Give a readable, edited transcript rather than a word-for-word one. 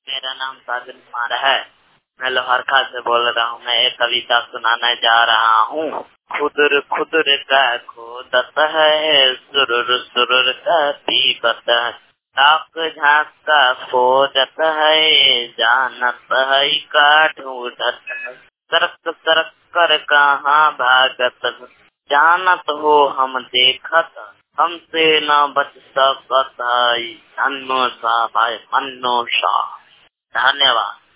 मेरा नाम सागर कुमार है। मैं लोहरखा से बोल रहा हूँ। मैं एक कविता सुनाने जा रहा हूँ। खुदर खुदर का खोदत है, सुरुर सुरुर का पीबत है, ताक झांक का खोदत है, जानत है का ढूंढत है, सरक सरक कर कहाँ भागत, जानत हो हम देखत, हमसे न बच सकत है, धन्नो सा भाई मन्नो सा। धन्यवाद।